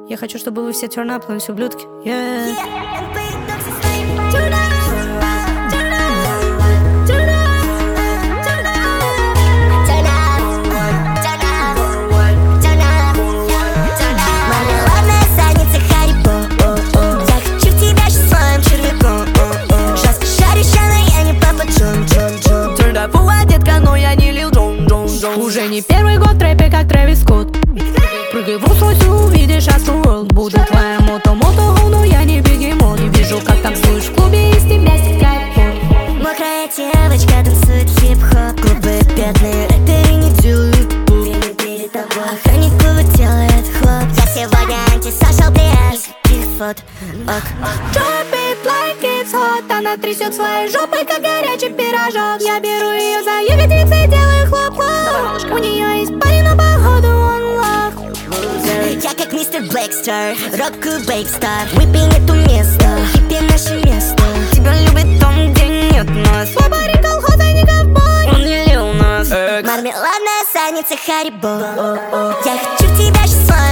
Я хочу, чтобы вы все turn up, но все ублюдки. Yeah. Уже не первый год в рэпе, как Трэвис Скотт. Прыгай в Rolls-Royce, увидишь Astroworld. Буду твоя мото-мото, но я не бегемот. Не вижу, как танцуешь в клубе, и с тебя стекает пот. Мокрая девочка танцует хип-хоп. Глупые бедные рэперы не делают пуп. Перед тобой охранник клуба делает хлоп. Я сегодня антисошал, без никаких фот. Drop it like it's hot. Она трясет своей жопой, как горячий пирожок. Я беру ее за ягодицы и делаю хлоп-хлоп. У нее есть парень, но походу он лох. Я как мистер Блэкстер, рок-клуб Бейкстар. Выпей эту место, хиппи наше место. Тебя любит там, где нет нас. Свой парень колхоза, не ковбой. Он не лил нас. Мармеладная задница Харибо. Я хочу в тебя сейчас.